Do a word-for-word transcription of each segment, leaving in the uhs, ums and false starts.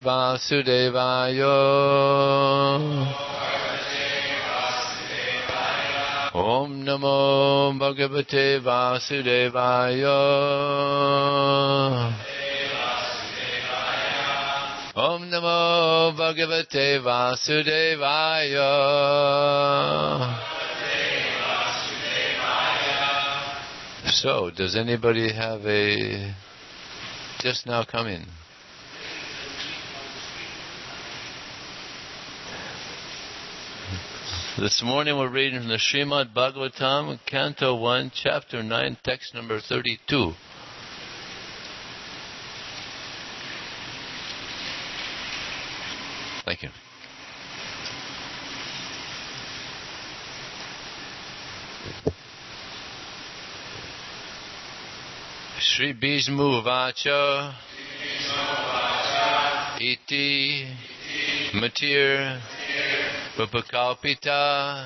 Vasudevaya. Om Namo Bhagavate Vasudevaya. Om Namo Bhagavate Vasudevaya. So, does anybody have a... just now come in? This morning we're reading from the Srimad Bhagavatam, Canto one, Chapter nine, text number thirty-two. Thank you. Shri Bhishmu Vacha Iti Matir Upakalpita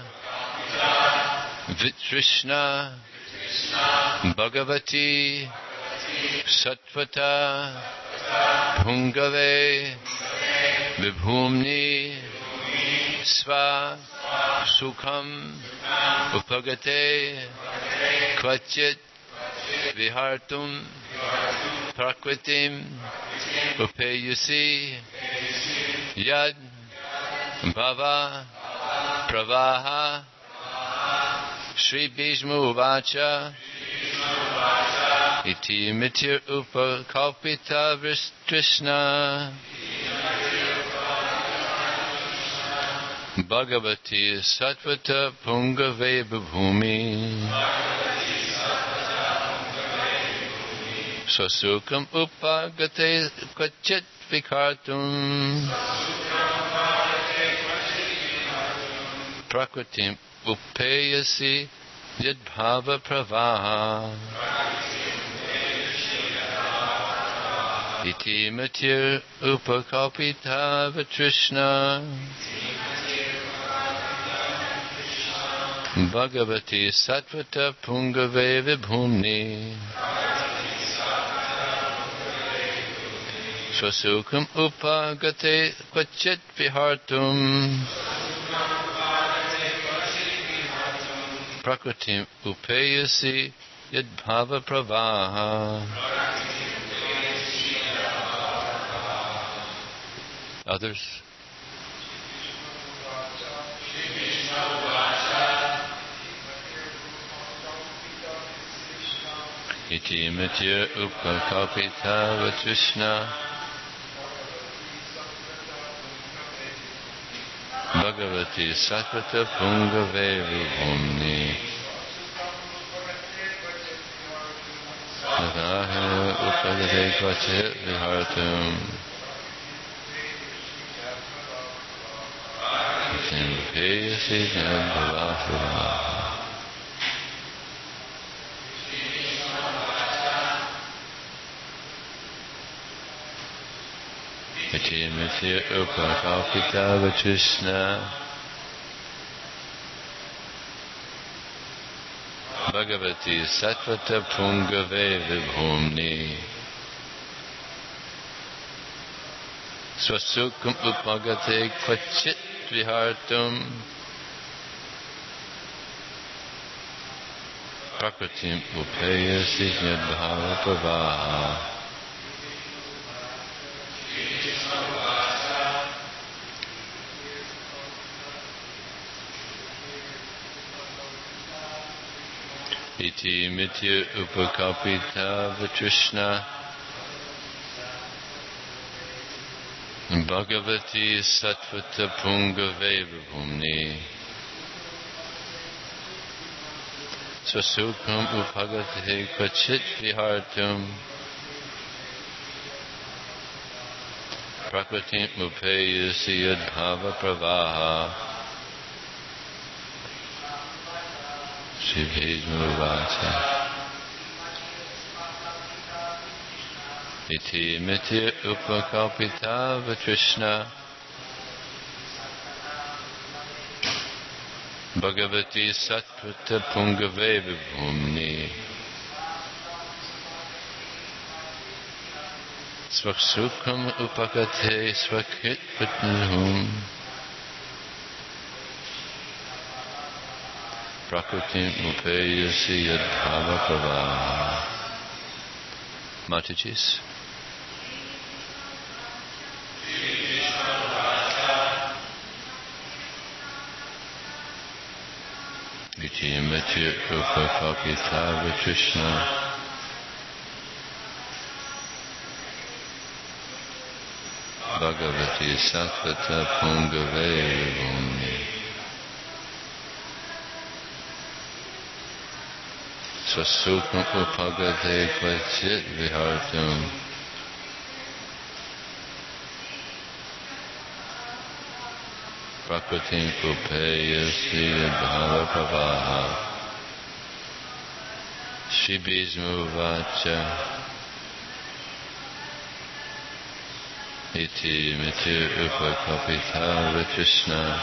Vitrishna Bhagavati Sattvata Pungave Vibhumni Sva Sukham Upagate Kvachit Vihartum Prakritim Upayusi Yad Bhava Pravaha Shri Bhishmu Vacha Iti Mitir Upakalpita Vitrishna Bhagavati Sattvata Pungave Bhumi Swasukam Upagate Kvachit Vikartum Prakritim Upayasi Yadbhava Pravaha Iti Matir Upakalpita Vitrishna Bhagavati Sattvata Pungave Vibhumni Swasukam Upagate Kvachit Vihartum Prakritim Upayasi Yadbhava Pravaha. Others? Iti Matir Upakalpita Vitrishna Bhagavati Sattvata Pungave Vibhumni Navaha Upagate Kvachit Vihartum Payasi Yadbhava Iti Matir Upakalpita Vitrishna Bhagavati Sattvata Pungave Vibhumni Swasukam Upagate Kvachit Vihartum Prakritim Upayasi Yadbhava Pravaha Iti Mitir Upakalpita Vitrishna Bhagavati Sattvata Pungave Vibhumni Swasukam Upagate Kvachit Vihartum Prakritim Upayasi Yadbhava Pravaha Shri Bhishmu Vacha Iti Mitir Upakalpita Vitrishna Bhagavati Sattvata Pungave Vibhumni Svaksukam upakate svakit patnahum Prakritim upayasi yadbhava pravaha. Matajis. Iti mati upakapita vikrishna Bhagavati Satvata Pungave Vivuni Swasukam Upagate Kvachit Vihartum Prakritim Upayasi Bhava Pravaha Shibizmuvacha Iti miti upakapita vikrishna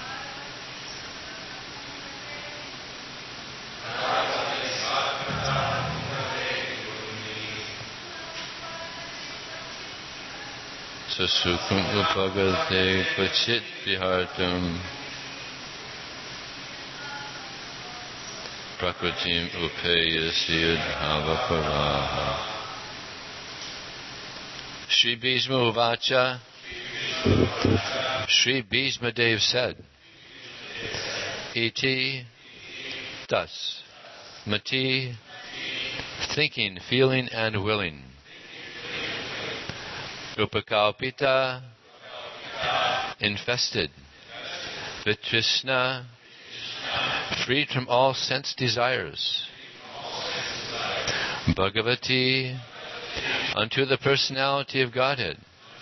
Sasukam upagate kvachit vihartum Prakritim upayasi udhava pravaha. Shri Bhishma Uvacha, Shri Bhishma Dev said, Iti, thus, Mati, thinking, feeling, and willing. Upakalpita, infested. Vitrishna, freed from all sense desires. Bhagavati, unto the personality of Godhead.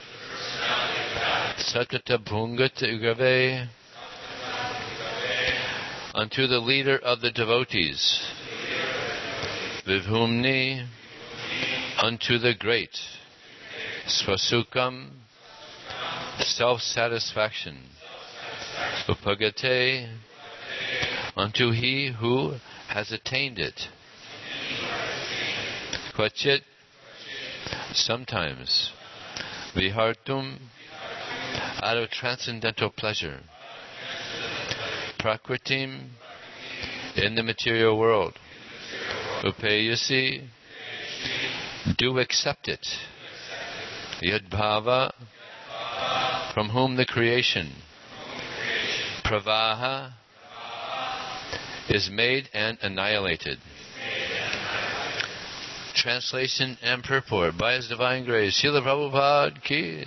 Satata Bhungata Ugave, unto the leader of the devotees. Vivhumni, unto the great. Swasukam, self-satisfaction. Upagate, unto he who has attained it. Kvachit, sometimes. Vihartum, out of transcendental pleasure. Prakritim, in the material world. Upayasi, do accept it. Yadbhava, from whom the creation. Pravaha, is made and annihilated. Translation and purport by His Divine Grace, Srila Prabhupada Ki.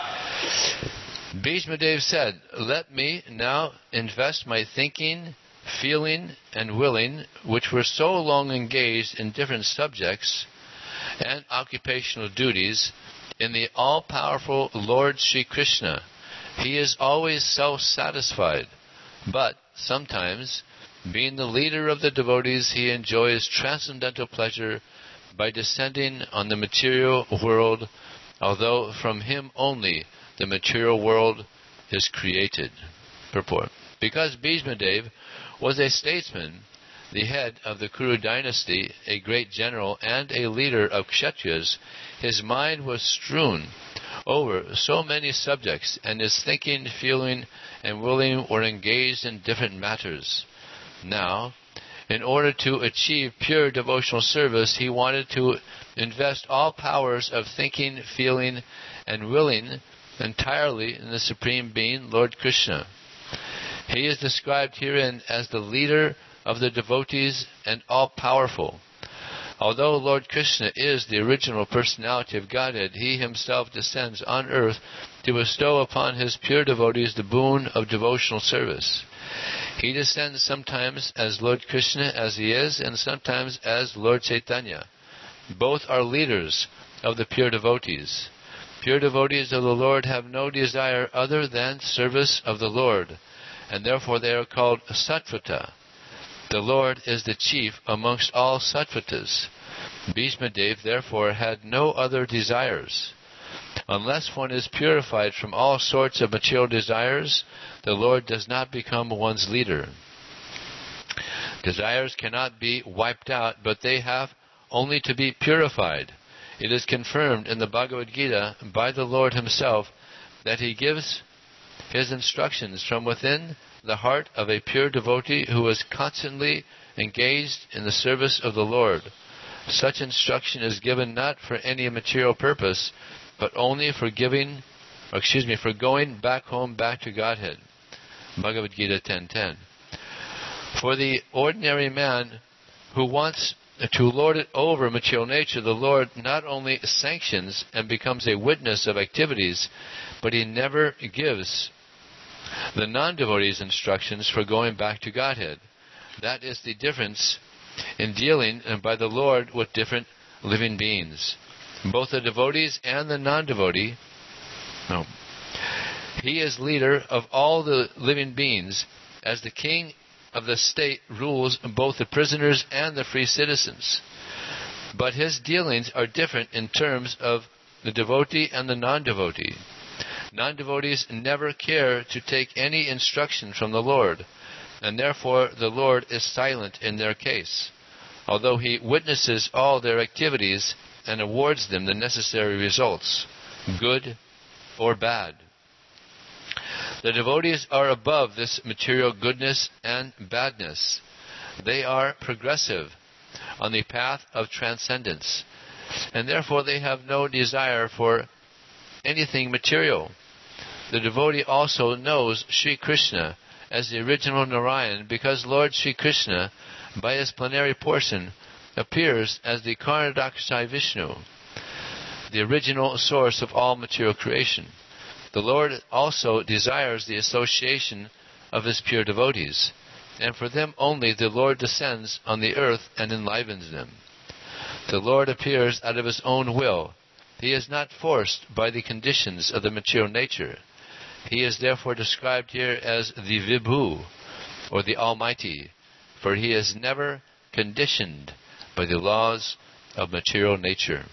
Bhishma Dev said, let me now invest my thinking, feeling, and willing, which were so long engaged in different subjects and occupational duties, in the all-powerful Lord Sri Krishna. He is always self-satisfied, but sometimes, being the leader of the devotees, he enjoys transcendental pleasure by descending on the material world, although from him only the material world is created. Purport. Because Bhishma Dev was a statesman, the head of the Kuru dynasty, a great general, and a leader of Kshatriyas, his mind was strewn over so many subjects, and his thinking, feeling, and willing were engaged in different matters. Now, in order to achieve pure devotional service, he wanted to invest all powers of thinking, feeling, and willing entirely in the Supreme Being, Lord Krishna. He is described herein as the leader of the devotees and all-powerful. Although Lord Krishna is the original personality of Godhead, he himself descends on earth to bestow upon his pure devotees the boon of devotional service. He descends sometimes as Lord Krishna as he is, and sometimes as Lord Chaitanya. Both are leaders of the pure devotees. Pure devotees of the Lord have no desire other than service of the Lord, and therefore they are called Sattvata. The Lord is the chief amongst all Sattvatas. Bhishma Dev therefore had no other desires. Unless one is purified from all sorts of material desires, the Lord does not become one's leader. Desires cannot be wiped out, but they have only to be purified. It is confirmed in the Bhagavad Gita by the Lord Himself that He gives His instructions from within the heart of a pure devotee who is constantly engaged in the service of the Lord. Such instruction is given not for any material purpose, but only for giving, or excuse me, for going back home, back to Godhead. Bhagavad Gita ten ten. For the ordinary man who wants to lord it over material nature, the Lord not only sanctions and becomes a witness of activities, but He never gives the non-devotees instructions for going back to Godhead. That is the difference in dealing by the Lord with different living beings. Both the devotees and the non-devotee, no, He is leader of all the living beings. As the king of the state rules both the prisoners and the free citizens. But His dealings are different in terms of the devotee and the non-devotee. Non-devotees never care to take any instruction from the Lord, and therefore the Lord is silent in their case, although He witnesses all their activities and awards them the necessary results, good or bad. The devotees are above this material goodness and badness. They are progressive on the path of transcendence, and therefore they have no desire for anything material. The devotee also knows Sri Krishna as the original Narayan, because Lord Sri Krishna, by His plenary portion, appears as the Karnadakshayi Vishnu, the original source of all material creation. The Lord also desires the association of His pure devotees, and for them only the Lord descends on the earth and enlivens them. The Lord appears out of His own will. He is not forced by the conditions of the material nature. He is therefore described here as the Vibhu, or the Almighty, for He is never conditioned by the laws of material nature.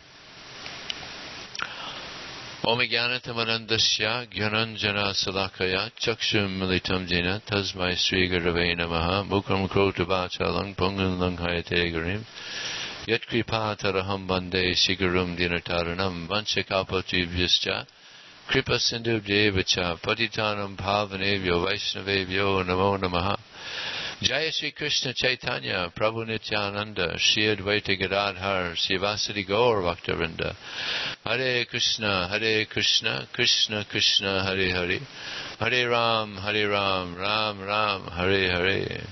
Om Jnanatamandasya Gyananjana Salakaya Chakshum Militam Jena Tasmai Sri Gurave Namaha Mukam Krotavachalang Pungan Langhayate Garim Yat Kripataraham Bande Sigurum Dinataranam Vanchakapatibhyascha Kripa Sindhu Devacha Patitanam Bhavanevyo Vaishnavevyo Namo Namaha. Jaya Shri Krishna Chaitanya Prabhu Nityananda Shri Advaita Gadadhar Srivasadi Gaur Bhaktavinda. Hare Krishna Hare Krishna Krishna Krishna Hare Hare Hare Ram Hare Ram Ram Ram Hare Hare.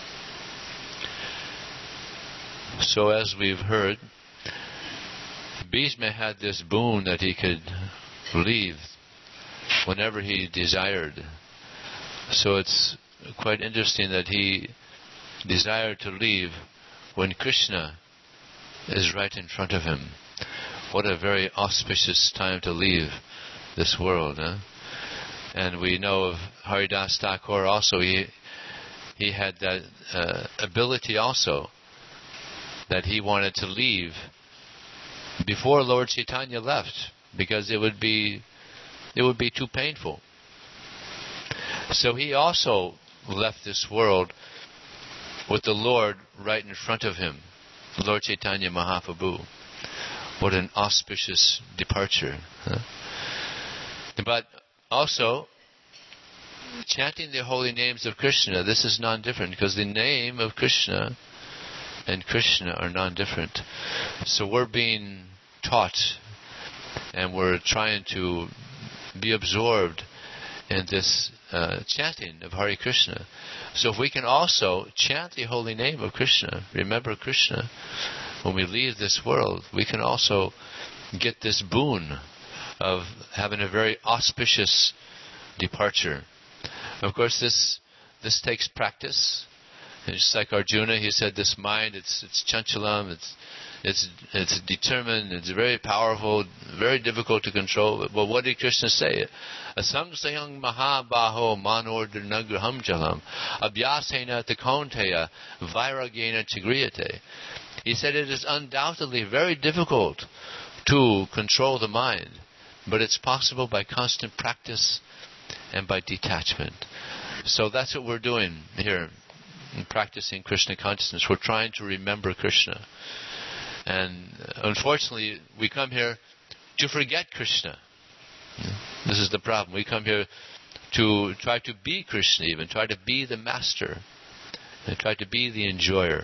So as we've heard, Bhishma had this boon that he could leave whenever he desired. So it's quite interesting that he desired to leave when Krishna is right in front of him. What a very auspicious time to leave this world. Huh? And we know of Haridas Thakur also. He he had that uh, ability also, that he wanted to leave before Lord Chaitanya left, because it would be it would be too painful. So he also left this world with the Lord right in front of him, Lord Chaitanya Mahaprabhu. What an auspicious departure. Huh? But also, chanting the holy names of Krishna, this is non-different, because the name of Krishna and Krishna are non-different. So we're being taught, and we're trying to be absorbed in this uh, chanting of Hare Krishna. So if we can also chant the holy name of Krishna, remember Krishna, when we leave this world, we can also get this boon of having a very auspicious departure. Of course, this this takes practice. And just like Arjuna, he said, this mind, it's it's chanchalam, it's it's it's determined, it's very powerful, very difficult to control. But what did Krishna say? Asamsayang mahabaho manordanagraham jalam abhyasena takonteya vairagena chigriyate. He said it is undoubtedly very difficult to control the mind, but it's possible by constant practice and by detachment. So that's what we're doing here in practicing Krishna consciousness. We're trying to remember Krishna. And unfortunately, we come here to forget Krishna. This is the problem. We come here to try to be Krishna even, try to be the master, and try to be the enjoyer.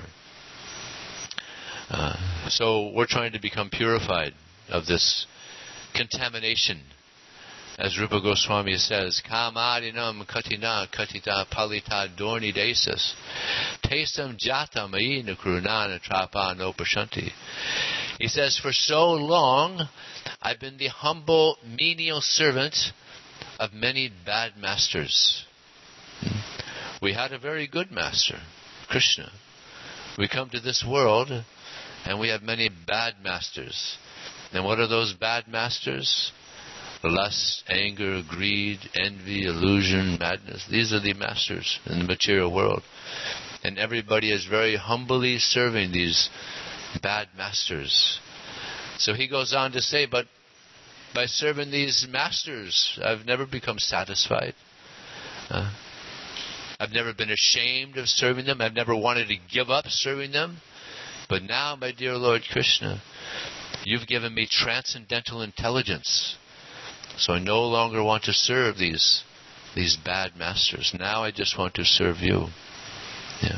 Uh, so we're trying to become purified of this contamination. As Rupa Goswami says, Kamarinam katina katita palita dorni desas tesam jata maina kurunana trapa no pashanti. He says, for so long I've been the humble menial servant of many bad masters. We had a very good master, Krishna. We come to this world and we have many bad masters. And what are those bad masters? Lust, anger, greed, envy, illusion, madness. These are the masters in the material world. And everybody is very humbly serving these bad masters. So he goes on to say, but by serving these masters, I've never become satisfied. Uh, I've never been ashamed of serving them. I've never wanted to give up serving them. But now, my dear Lord Krishna, you've given me transcendental intelligence. So I no longer want to serve these these bad masters. Now I just want to serve you. Yeah.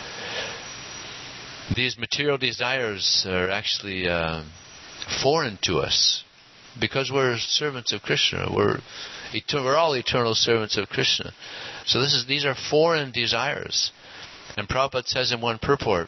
These material desires are actually uh, foreign to us because we're servants of Krishna. We're etern- we're all eternal servants of Krishna. So this is these are foreign desires. And Prabhupada says in one purport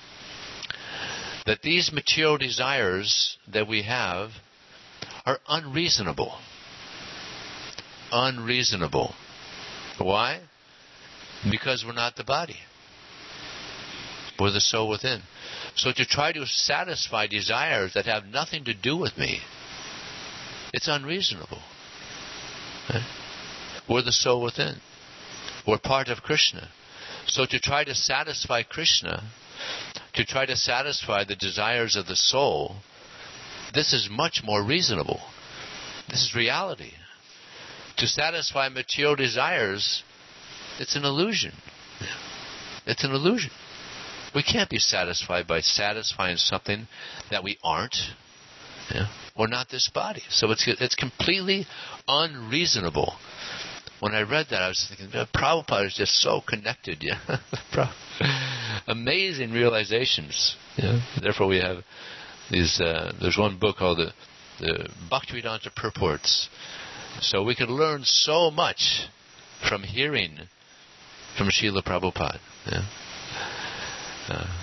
that these material desires that we have are unreasonable. Unreasonable. Why? Because we're not the body. We're the soul within. So to try to satisfy desires that have nothing to do with me, it's unreasonable. Right? We're the soul within. We're part of Krishna. So to try to satisfy Krishna, to try to satisfy the desires of the soul, this is much more reasonable. This is reality. To satisfy material desires, it's an illusion. It's an illusion. We can't be satisfied by satisfying something that we aren't. Yeah? We're not this body. So it's it's completely unreasonable. When I read that, I was thinking, Prabhupada is just so connected. Yeah, amazing realizations. Yeah? Therefore, we have these. Uh, there's one book called the, the Bhaktivedanta Purports. So we can learn so much from hearing from Srila Prabhupada. Yeah? Uh,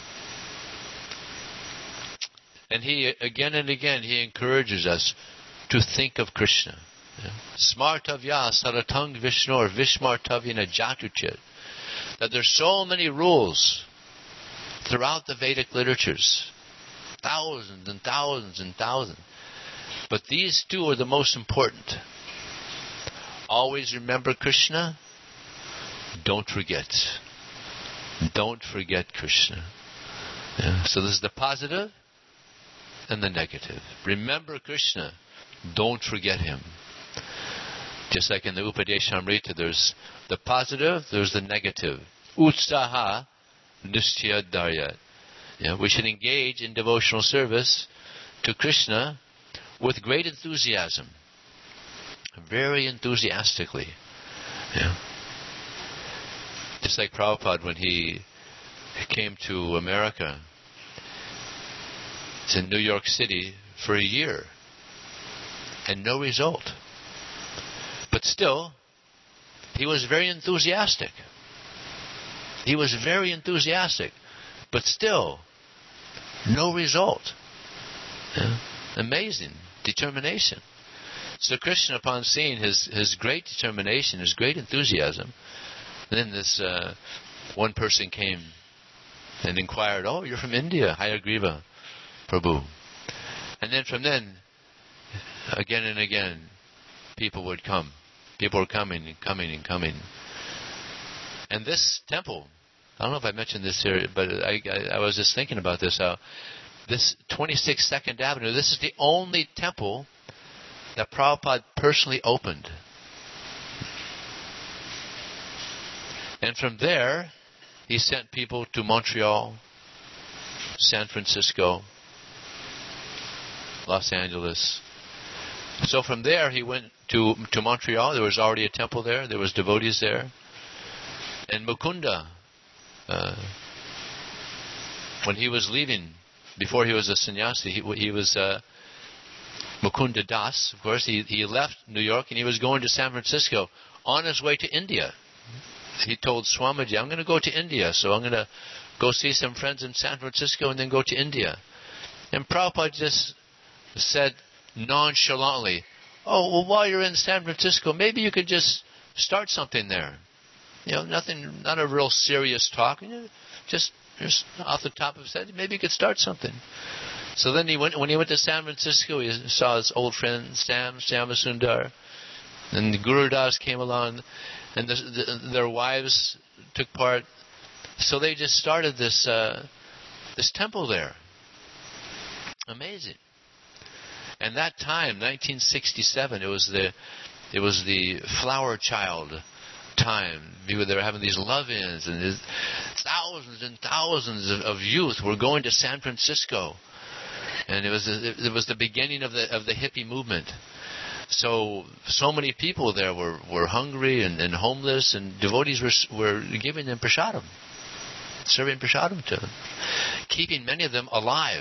and he, again and again, he encourages us to think of Krishna. Smartavya saratang vishnor vishmartavyana jatuchit. That there's so many rules throughout the Vedic literatures. Thousands and thousands and thousands. But these two are the most important. Always remember Krishna. Don't forget. Don't forget Krishna. Yeah. So this is the positive and the negative. Remember Krishna. Don't forget Him. Just like in the Upadeshamrita, there's the positive, there's the negative. Utsaha nischaya daryat. Yeah, we should engage in devotional service to Krishna with great enthusiasm. Very enthusiastically. Yeah. Just like Prabhupada when he came to America. It's in New York City for a year. And no result. But still, he was very enthusiastic. He was very enthusiastic. But still, no result. Yeah. Amazing determination. So Krishna, upon seeing his, his great determination, his great enthusiasm, then this uh, one person came and inquired, "Oh, you're from India, Hayagriva Prabhu." And then from then, again and again, people would come. People were coming and coming and coming. And this temple, I don't know if I mentioned this here, but I, I, I was just thinking about this, how this twenty-six Second Avenue, this is the only temple that Prabhupada personally opened. And from there, he sent people to Montreal, San Francisco, Los Angeles. So from there he went to to Montreal. There was already a temple there. There was devotees there. And Mukunda, uh, when he was leaving, before he was a sannyasi, he, he was uh, Mukunda Das, of course. He, he left New York and he was going to San Francisco on his way to India. He told Swamiji, I'm going to go to India, so I'm going to go see some friends in San Francisco and then go to India. And Prabhupada just said nonchalantly, oh, well, while you're in San Francisco, maybe you could just start something there. You know, nothing, not a real serious talk. You know, just, just off the top of his head, maybe you could start something. So then he went, when he went to San Francisco, he saw his old friend Sam, Syamasundar, and the Guru Das came along, and the, the, their wives took part. So they just started this uh, this temple there. Amazing. And that time, nineteen sixty-seven, it was the it was the flower child time. They were having these love-ins, and thousands and thousands of, of youth were going to San Francisco, and it was a, it was the beginning of the of the hippie movement. So so many people there were, were hungry and, and homeless, and devotees were were giving them prasadam, serving prasadam to them, keeping many of them alive.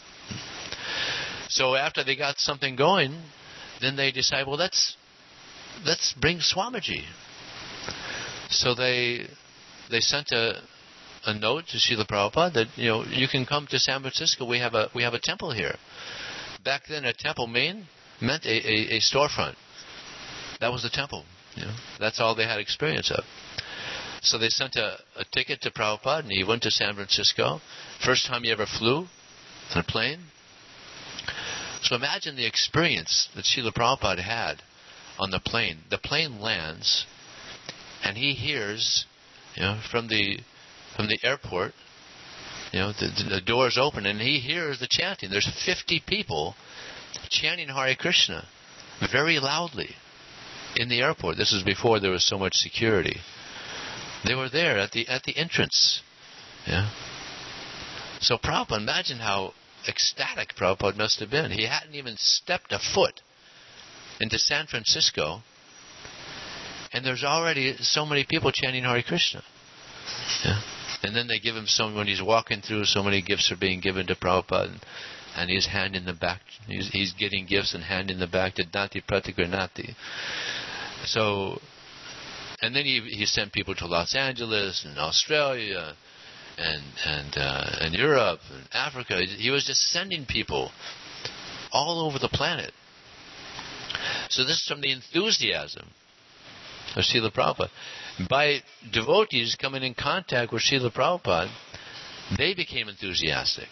So after they got something going, then they decided, well, let's let's bring Swamiji. So they they sent a a note to Srila Prabhupada that, you know, you can come to San Francisco. We have a we have a temple here. Back then, a temple mean meant a, a, a storefront. That was the temple. You know, that's all they had experience of. So they sent a, a ticket to Prabhupada, and he went to San Francisco. First time he ever flew on a plane. So imagine the experience that Srila Prabhupada had on the plane. The plane lands, and he hears, you know, from the from the airport, you know, the, the doors open, and he hears the chanting. There's fifty people chanting Hare Krishna very loudly in the airport. This is before there was so much security. They were there at the at the entrance. Yeah. So Prabhupada, imagine how ecstatic Prabhupada must have been. He hadn't even stepped a foot into San Francisco, and there's already so many people chanting Hare Krishna. Yeah. And then they give him some, when he's walking through, so many gifts are being given to Prabhupada, and, and he's handing them back. He's, he's getting gifts and handing them back to Dati Pratigranati. So, and then he he sent people to Los Angeles and Australia and and uh, and Europe and Africa. He was just sending people all over the planet. So this is from the enthusiasm of Srila Prabhupada. By devotees coming in contact with Srila Prabhupada, they became enthusiastic.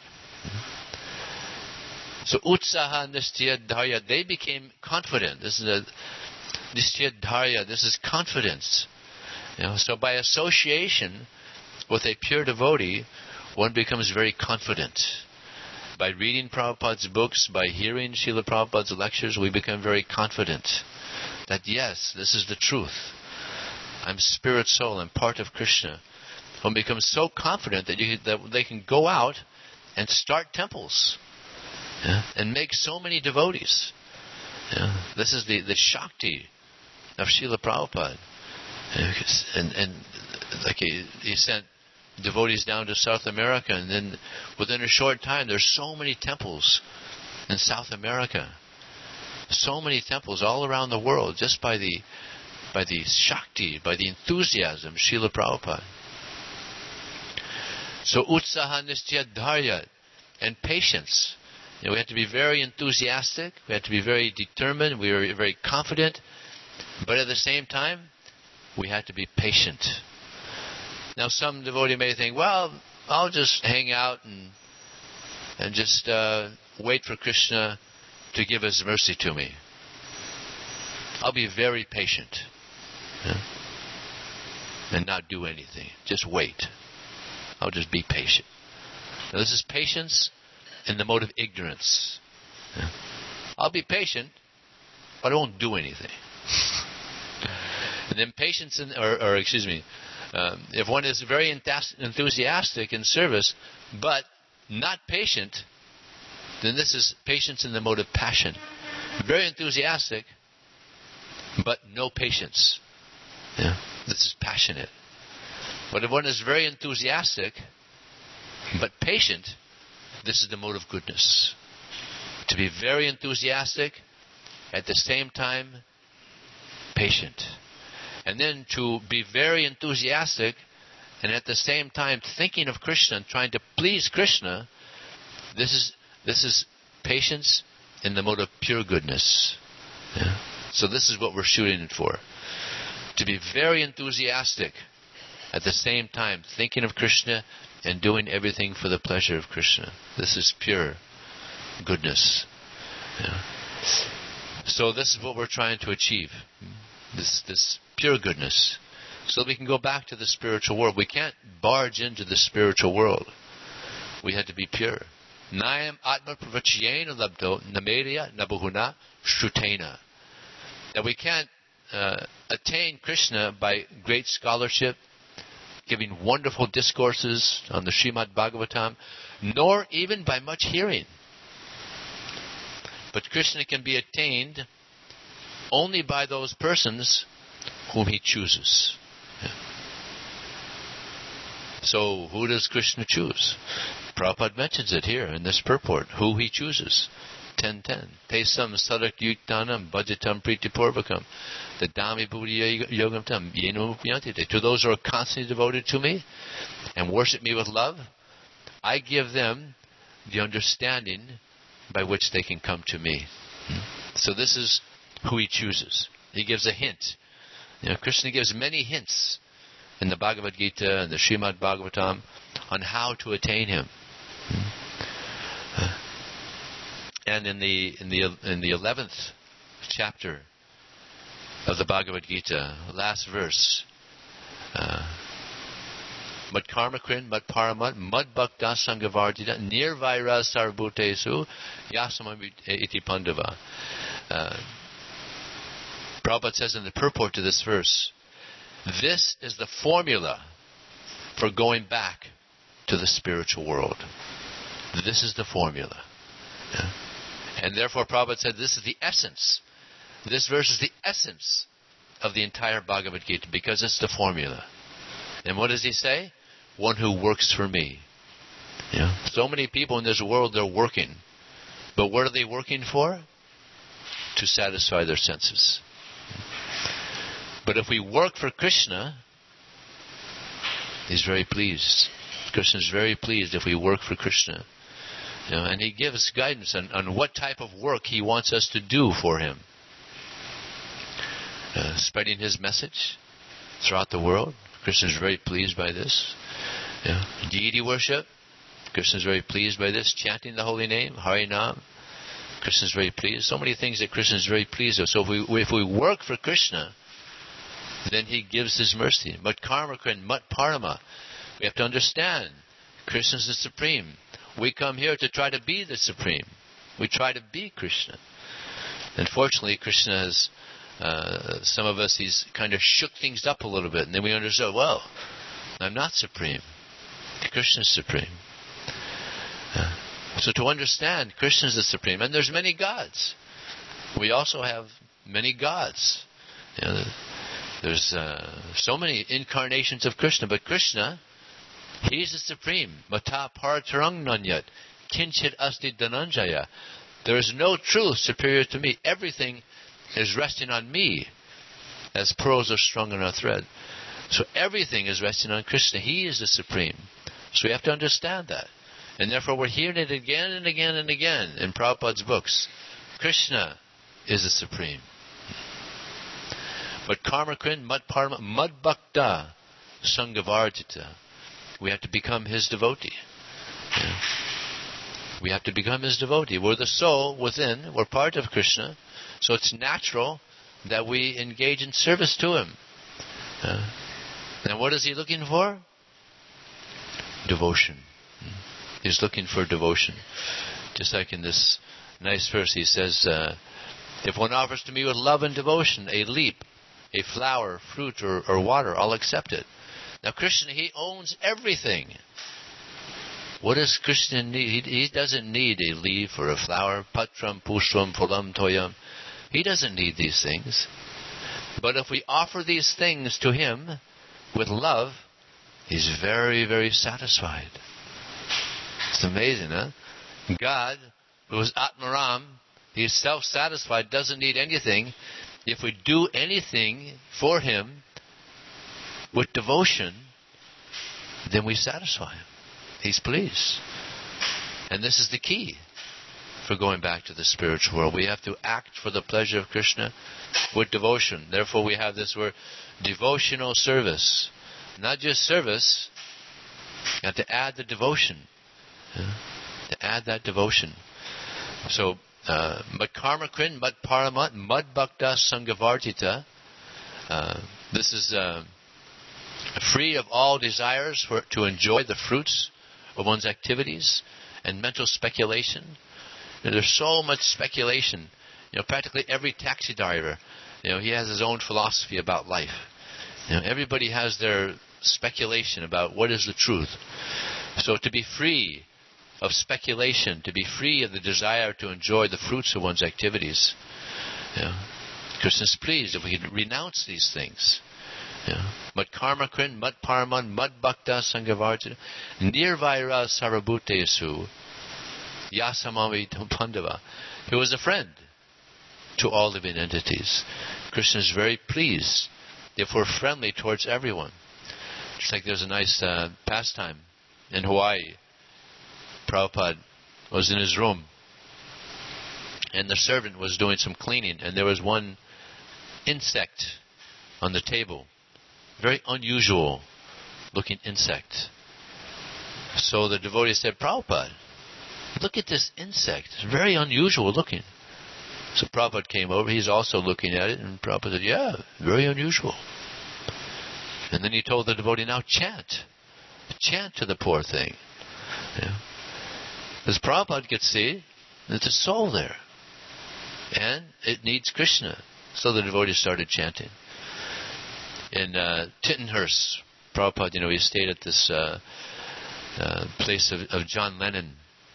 So utsaha nistya dharya, they became confident. This is a nistya dharya, this is confidence. You know, so by association with a pure devotee, one becomes very confident. By reading Prabhupada's books, by hearing Srila Prabhupada's lectures, we become very confident that yes, this is the truth. I'm spirit soul, I'm part of Krishna. One becomes so confident that you that they can go out and start temples, yeah, and make so many devotees. Yeah. This is the, the Shakti of Srila Prabhupada. And, and like he, he sent devotees down to South America, and then within a short time there's so many temples in South America. So many temples all around the world just by the by the Shakti, by the enthusiasm of Srila Prabhupada. So utsaha nistya dharya, and patience. You know, we have to be very enthusiastic, we have to be very determined, we are very confident, but at the same time, we have to be patient. Now some devotee may think, well, I'll just hang out and and just uh, wait for Krishna to give his mercy to me. I'll be very patient, yeah, and not do anything. Just wait. I'll just be patient. Now this is patience in the mode of ignorance. Yeah. I'll be patient, but I won't do anything. And then patience, in, or, or excuse me, um, if one is very enthusiastic in service, but not patient, then this is patience in the mode of passion. Very enthusiastic, but no patience. Yeah. This is passionate. But if one is very enthusiastic, but patient, this is the mode of goodness. To be very enthusiastic, at the same time, patient. And then to be very enthusiastic, and at the same time thinking of Krishna and trying to please Krishna, this is this is patience in the mode of pure goodness. Yeah. So this is what we're shooting it for. To be very enthusiastic, at the same time thinking of Krishna and doing everything for the pleasure of Krishna. This is pure goodness. Yeah. So this is what we're trying to achieve. This this pure goodness. So we can go back to the spiritual world. We can't barge into the spiritual world. We had to be pure. Nayam atma pravachayena labdo nameria nabuhuna shrutena. That we can't uh, attain Krishna by great scholarship, giving wonderful discourses on the Srimad Bhagavatam, nor even by much hearing. But Krishna can be attained only by those persons whom he chooses. Yeah. So, who does Krishna choose? Prabhupada mentions it here in this purport, who he chooses. ten ten. Tesam sadak yuktanam bhajatam pritipurvakam dadami buddhi yogam tam yenam upyantite. To those who are constantly devoted to me and worship me with love, I give them the understanding by which they can come to me. So this is who he chooses. He gives a hint. You know, Krishna gives many hints in the Bhagavad Gita and the Srimad Bhagavatam on how to attain him. And in the in the in the eleventh chapter of the Bhagavad Gita, last verse, Mad karma krin, mad paramat, mad bhakta sangavardita, nirvaira sarvbhutesu, yasamam iti pandava. Uh, Prabhupada says in the purport to this verse, this is the formula for going back to the spiritual world. This is the formula. Yeah. And therefore Prabhupada said this is the essence. This verse is the essence of the entire Bhagavad Gita because it's the formula. And what does he say? One who works for me. Yeah. So many people in this world, they're working. But what are they working for? To satisfy their senses. But if we work for Krishna, he's very pleased. Krishna is very pleased if we work for Krishna. You know, and he gives guidance on, on what type of work he wants us to do for him. Uh, spreading his message throughout the world. Krishna is very pleased by this. You know, deity worship. Krishna is very pleased by this. Chanting the holy name, Harinam. Krishna is very pleased. So many things that Krishna is very pleased with. So if we, if we work for Krishna, then he gives his mercy. Mat karma krin, mat parama. We have to understand, Krishna is the supreme. We come here to try to be the supreme. We try to be Krishna. Unfortunately, Krishna has, uh, some of us, he's kind of shook things up a little bit. And then we understood, well, I'm not supreme. Krishna is supreme. Uh, so to understand, Krishna is the supreme. And there's many gods. We also have many gods. You know, there's uh, so many incarnations of Krishna. But Krishna, he's the supreme. Mata paratarang nanyat. Kinchit asti dhananjaya. There is no truth superior to me. Everything is resting on me, as pearls are strung on a thread. So everything is resting on Krishna. He is the supreme. So we have to understand that. And therefore we're hearing it again and again and again in Prabhupada's books. Krishna is the supreme. But karma krin, mad parama, mad bhakta, sangavardita. We have to become his devotee. Yeah. We have to become his devotee. We're the soul within. We're part of Krishna. So it's natural that we engage in service to him. Uh, and what is he looking for? Devotion. He's looking for devotion. Just like in this nice verse, he says, uh, if one offers to me with love and devotion a leap, a flower, fruit, or, or water, I'll accept it. Now Krishna, he owns everything. What does Krishna need? He, he doesn't need a leaf or a flower. Patram, pushram, phulam, toyam. He doesn't need these things. But if we offer these things to him with love, he's very, very satisfied. It's amazing, huh? God, who is Atmaram, he's self-satisfied, doesn't need anything. If we do anything for him with devotion, then we satisfy him. He's pleased. And this is the key for going back to the spiritual world. We have to act for the pleasure of Krishna with devotion. Therefore we have this word, devotional service. Not just service, you have to add the devotion. Yeah? To add that devotion. So, uh, Mad Karma Krin, Mad Paramat, Mad Bhakta Sanghavartita. Uh, this is uh, free of all desires for to enjoy the fruits of one's activities and mental speculation. You know, there's so much speculation. You know, practically every taxi driver, you know, he has his own philosophy about life. You know, everybody has their speculation about what is the truth. So to be free of speculation, to be free of the desire to enjoy the fruits of one's activities, you know, Krishna's pleased if we can renounce these things. You know, Mad Karma Krin, Mad Paraman, Mad Bhakta Sanghavartita, Nirvaira Sarabhutesu, Yasamami Pandava. He was a friend to all living entities. Krishna is very pleased if we're friendly towards everyone. It's like there's a nice uh, pastime in Hawaii. Prabhupada was in his room and the servant was doing some cleaning, and there was one insect on the table. Very unusual looking insect. So the devotee said, Prabhupada, look at this insect. It's very unusual looking. So Prabhupada came over. He's also looking at it. And Prabhupada said, yeah, very unusual. And then he told the devotee, now chant. Chant to the poor thing. Yeah. Because Prabhupada could see there's a soul there. And it needs Krishna. So the devotee started chanting. In uh, Tittenhurst, Prabhupada, you know, he stayed at this uh, uh, place of, of John Lennon.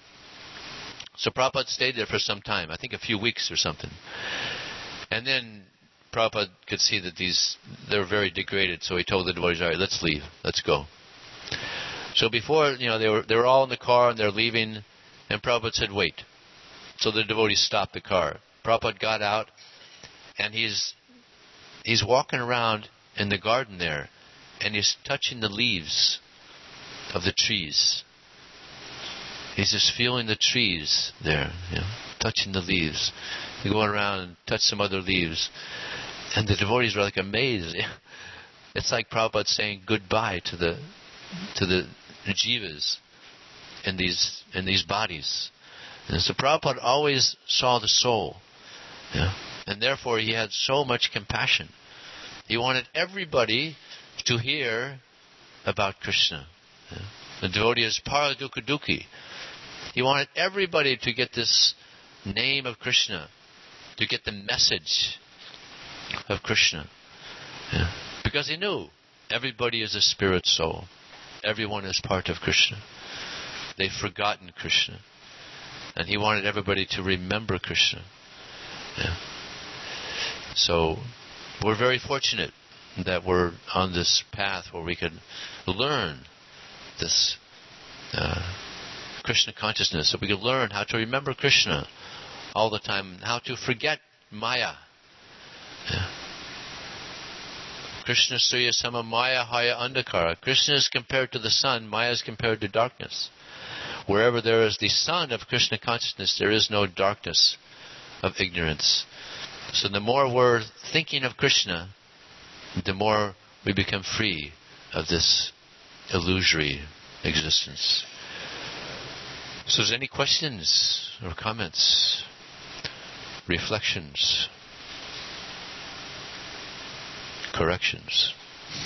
So Prabhupada stayed there for some time, I think a few weeks or something. And then Prabhupada could see that these, they were very degraded, so he told the devotees, all right, let's leave, let's go. So before, you know, they were they were all in the car and they're leaving, and Prabhupada said, wait. So the devotees stopped the car. Prabhupada got out, and he's he's walking around in the garden there, and he's touching the leaves of the trees. He's just feeling the trees there, you know, touching the leaves. He go around and touch some other leaves. And the devotees were like amazed. It's like Prabhupada saying goodbye to the to the jivas in these in these bodies. And so Prabhupada always saw the soul. Yeah? And therefore he had so much compassion. He wanted everybody to hear about Krishna. Yeah? The devotee is Paradukadukhi. He wanted everybody to get this name of Krishna, to get the message of Krishna. Yeah. Because he knew everybody is a spirit soul. Everyone is part of Krishna. They've forgotten Krishna. And he wanted everybody to remember Krishna. Yeah. So we're very fortunate that we're on this path where we can learn this uh, Krishna consciousness, so we can learn how to remember Krishna all the time, how to forget Maya. Yeah. Krishna Surya Sama Maya Haya Andhakara. Krishna is compared to the sun, Maya is compared to darkness. Wherever there is the sun of Krishna consciousness, there is no darkness of ignorance. So the more we're thinking of Krishna, the more we become free of this illusory existence. So is there any questions or comments, reflections, corrections?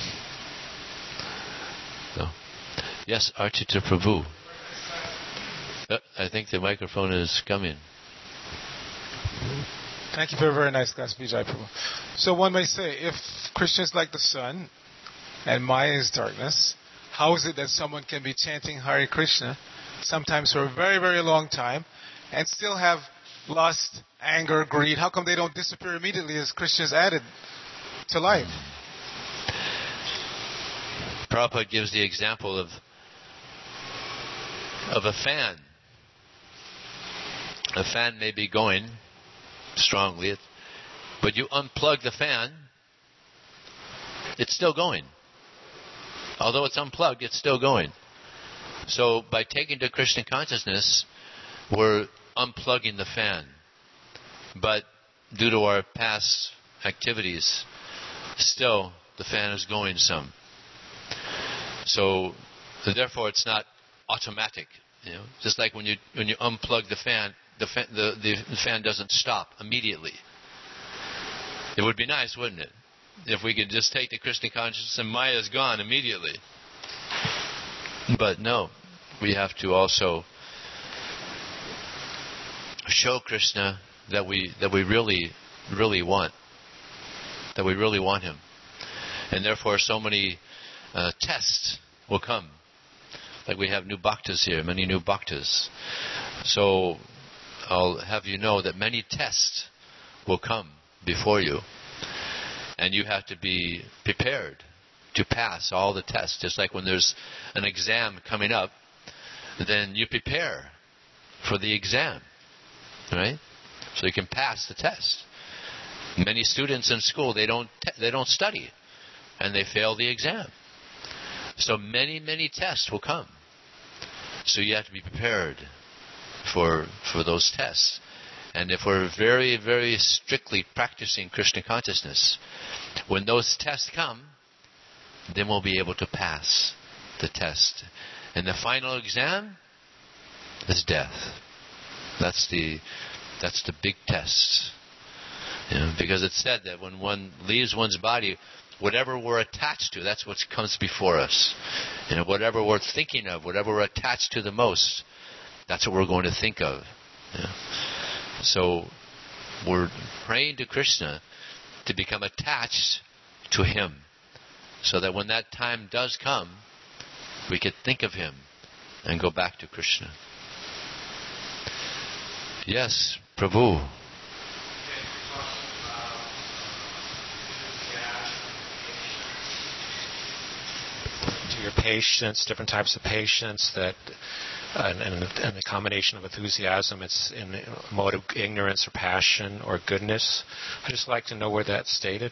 No. Yes, Archita Prabhu. Uh, I think the microphone is coming. Thank you for a very nice class, Vijay Prabhu. So one may say, if Krishna is like the sun and Maya is darkness, how is it that someone can be chanting Hare Krishna sometimes for a very, very long time, and still have lust, anger, greed? How come they don't disappear immediately as Krishna is added to life? Prabhupada gives the example of of a fan. A fan may be going strongly, but you unplug the fan, it's still going. Although it's unplugged, it's still going. So by taking to Krishna consciousness, we're unplugging the fan. But due to our past activities, still the fan is going some. So therefore it's not automatic. You know, just like when you when you unplug the fan, the fan, the, the fan doesn't stop immediately. It would be nice, wouldn't it, if we could just take the Krishna consciousness and Maya is gone immediately. But no, we have to also show Krishna that we that we really, really want, that we really want him, and therefore so many uh, tests will come. Like we have new bhaktas here, many new bhaktas. So I'll have you know that many tests will come before you. And you have to be prepared to pass all the tests. Just like when there's an exam coming up, then you prepare for the exam, right? So you can pass the test. Many students in school, they don't te- they don't study, and they fail the exam. So many, many tests will come. So you have to be prepared for for those tests. And if we're very, very strictly practicing Krishna consciousness, when those tests come, then we'll be able to pass the test. And the final exam is death. That's the that's the big test. You know, because it's said that when one leaves one's body, whatever we're attached to, that's what comes before us. You know, whatever we're thinking of, whatever we're attached to the most, that's what we're going to think of. You know. So we're praying to Krishna to become attached to him, so that when that time does come, we could think of him and go back to Krishna. Yes, Prabhu. Your patience, different types of patience, that uh, and, and the combination of enthusiasm, it's in a mode of ignorance or passion or goodness. I'd just like to know where that's stated.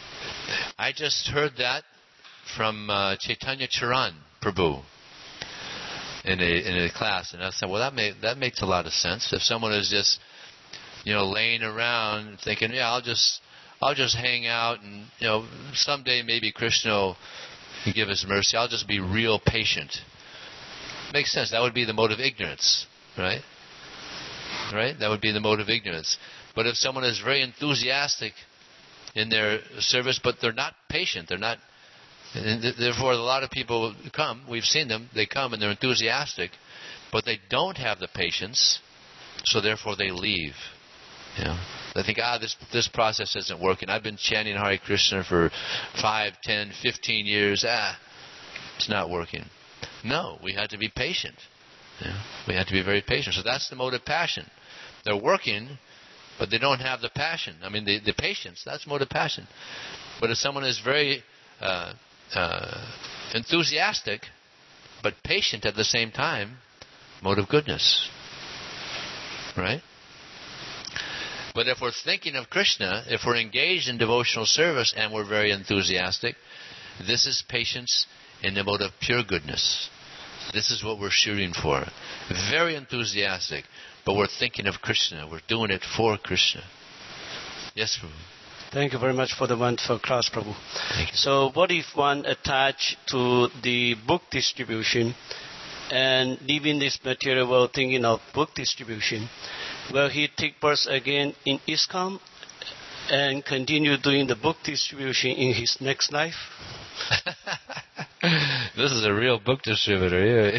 I just heard that from uh, Chaitanya Charan Prabhu in a in a class, and I said, well, that may, that makes a lot of sense. If someone is just, you know, laying around thinking, yeah, I'll just I'll just hang out, and you know, someday maybe Krishna will give us mercy. I'll just be real patient. Makes sense. That would be the mode of ignorance, right? Right? That would be the mode of ignorance. But if someone is very enthusiastic in their service, but they're not patient, they're not. And therefore, a lot of people come. We've seen them. They come and they're enthusiastic, but they don't have the patience. So therefore, they leave. You know, they think, ah, this this process isn't working. I've been chanting Hare Krishna for five, ten, fifteen years. Ah, it's not working. No, we had to be patient. You know, we had to be very patient. So that's the mode of passion. They're working, but they don't have the passion. I mean, the, the patience, that's mode of passion. But if someone is very uh, uh, enthusiastic, but patient at the same time, mode of goodness. Right? But if we're thinking of Krishna, if we're engaged in devotional service and we're very enthusiastic, this is patience in the mode of pure goodness. This is what we're shooting for. Very enthusiastic, but we're thinking of Krishna. We're doing it for Krishna. Yes, Prabhu. Thank you very much for the wonderful class, Prabhu. Thank you. So what if one attached to the book distribution and leaving this material world thinking of book distribution? Will he take birth again in ISKCON and continue doing the book distribution in his next life? This is a real book distributor.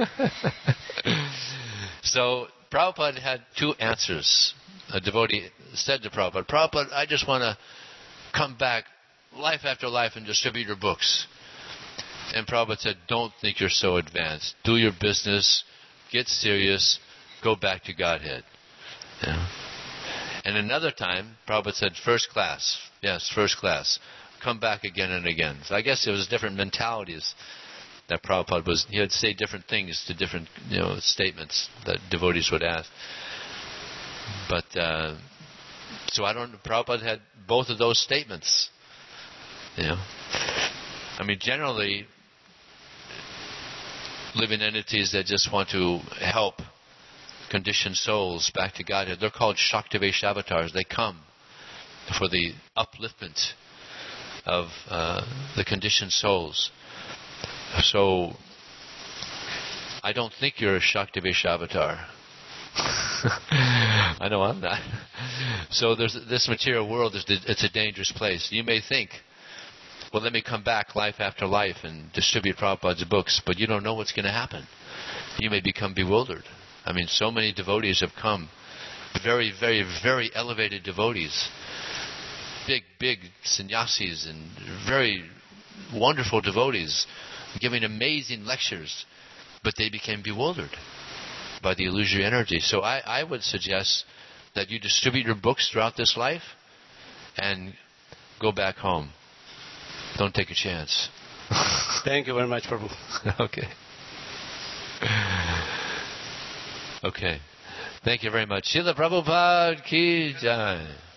So Prabhupada had two answers. A devotee said to Prabhupada, Prabhupada, I just want to come back life after life and distribute your books. And Prabhupada said, don't think you're so advanced. Do your business, get serious, go back to Godhead. Yeah. And another time, Prabhupada said, first class. Yes, first class. Come back again and again. So I guess it was different mentalities that Prabhupada was. He would say different things to different, you know, statements that devotees would ask. But, uh, so I don't, Prabhupada had both of those statements. You know. I mean, generally, living entities that just want to help conditioned souls back to Godhead, they're called Shaktivesh avatars. They come for the upliftment of uh, the conditioned souls. So, I don't think you're a Shaktivesh avatar. I know I'm not. So there's this material world, is it's a dangerous place. You may think, well, let me come back life after life and distribute Prabhupada's books, but you don't know what's going to happen. You may become bewildered. I mean, so many devotees have come, very, very, very elevated devotees, big, big sannyasis and very wonderful devotees, giving amazing lectures, but they became bewildered by the illusory energy. So I, I would suggest that you distribute your books throughout this life and go back home. Don't take a chance. Thank you very much, Prabhu. Okay. Okay. Thank you very much. Srila Prabhupada Ki Jai.